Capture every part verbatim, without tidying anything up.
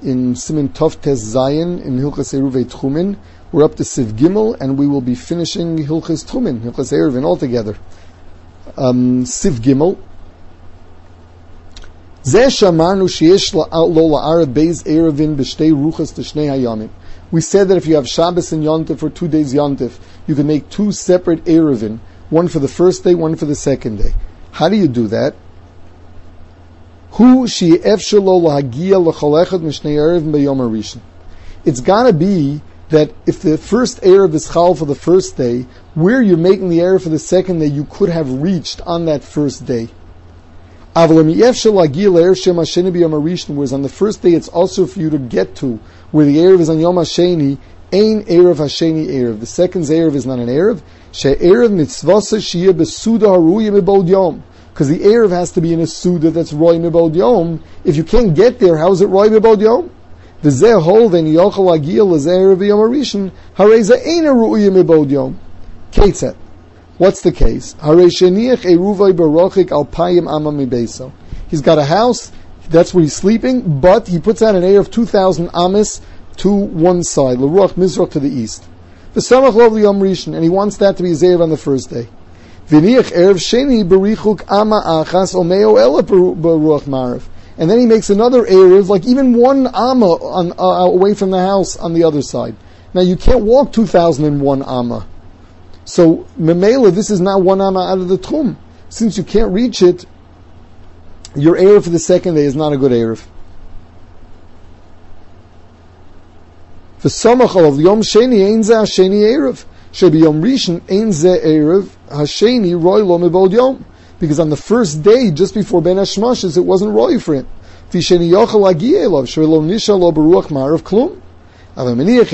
in Siman Tov Tes Zayin in Hilchas Eruvei Tchumin. We're up to Siv Gimel, and we will be finishing Hilchas Tchumin, Hilchas Eruvin altogether. Um, Siv Gimel. Zeh shamarnu sheyesh lo la'arav beis Eruvin b'shtei ruchas t'shnei hayamim. We said that if you have Shabbos and Yontif or two days Yontif, you can make two separate Eruvin, one for the first day, one for the second day. How do you do that? Hu she'efshel lo lahagia l'chol echad mishnei Eruvin b'yom harishon. It's gotta be that if the first Erev is Chal for the first day, where you're making the Erev for the second day, you could have reached on that first day. Whereas on the first day it's also for you to get to where the Erev is on Yom HaSheni, Ein Erev HaSheni Erev. The second Erev is not an Erev. She'erev mitzvasa shiyeh besuda haruya mebod yom. Because the Erev has to be in a Suda that's Roy mebod yom. If you can't get there, how is it Roy mebod yom? V'zeh hol v'en yochel agiyah l'zeh Erev yom harishon, harei zeh ein haruya mebod yom. Ketzet. What's the case? He's got a house, that's where he's sleeping, but he puts out an air of two thousand amis to one side, l'ruach mizrach to the east. V'samach lov liyom rishon, and he wants that to be his erev on the first day. V'niach erev sheni berichuk ama achas omeo ela b'ruach marav. And then he makes another erev, like even one amma on, uh, away from the house on the other side. Now you can't walk two thousand one amma. So, Memela, this is not one amma out of the Tchum. Since you can't reach it, your Erev for the second day is not a good Erev. V'samachal of Yom Sheni ein zeh Hasheni Erev. Shebi Yom Rishon ein zeh Erev Hasheni roi lo mebod yom. Because on the first day, just before Ben Hashmashas, it wasn't roi for him. V'sheni yochel agiyeh elav, shelo nisha lo beruach marav klum. So you have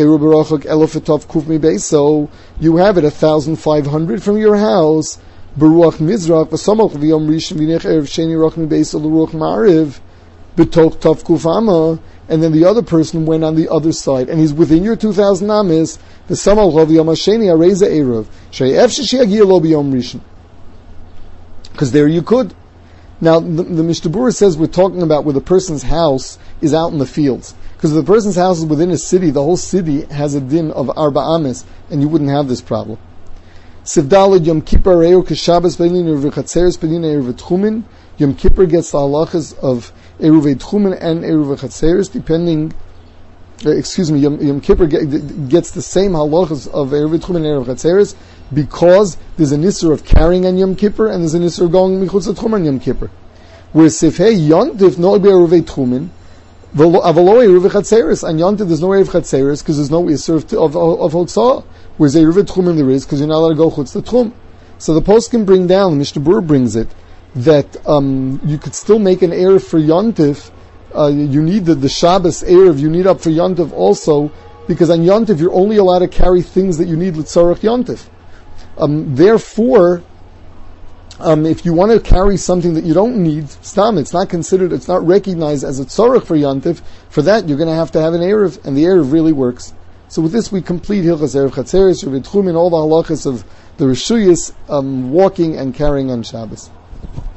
it a thousand five hundred from your house. Beruach Mizrach v'samach v'yom rishon v'nech erev sheni rachmi beis l'ruach ma'ariv b'tok tov kuf amma, and then the other person went on the other side, and he's within your two thousand amis. V'samach v'yom hasheni areza erev she'ef she'yagiyah lo b'yom rishon. Because there you could. Now the, the Mishnah Berurah says we're talking about where the person's house is out in the fields. Because if the person's house is within a city, the whole city has a din of arba amis, and you wouldn't have this problem. Sivdalid Yom Kippur Reu Keshabbos Beilin Eruv Chatzeres Beilin Eruv Tchumin. Yom Kippur gets the halachas of Eruv Tchumin and Eruv Chatzeres, depending. Uh, excuse me, Yom, Yom Kippur get, gets the same halachas of Eruv Tchumin and Eruv Chatzeres because there's an issur of carrying on Yom Kippur and there's an issur of going michutz Tchumin on Yom Kippur. Whereas Sifhei Yontif no be Eruv Tchumin. Avaloi Eruv Chatzeres. On Yontif there's no Eruv Chatzeres because there's no issur of of, of Hotzah. Whereas Eruv Tchumin there is because you're not allowed to go chutz the Tchum. So the post can bring down, the Mishnah Berurah brings it, that um, you could still make an Erev for Yontif. Uh, you need the, the Shabbos Erev, you need up for Yontif also, because on Yontif you're only allowed to carry things that you need l'tzarech Yontif. Um, therefore, Um, if you want to carry something that you don't need, stam, it's not considered, it's not recognized as a tzorach for Yantiv. For that, you're going to have to have an Erev, and the Erev really works. So with this, we complete Hilchas Erev Chatzeres, Erev Tchumin, all the halachas of the Rishuyas, um, walking and carrying on Shabbos.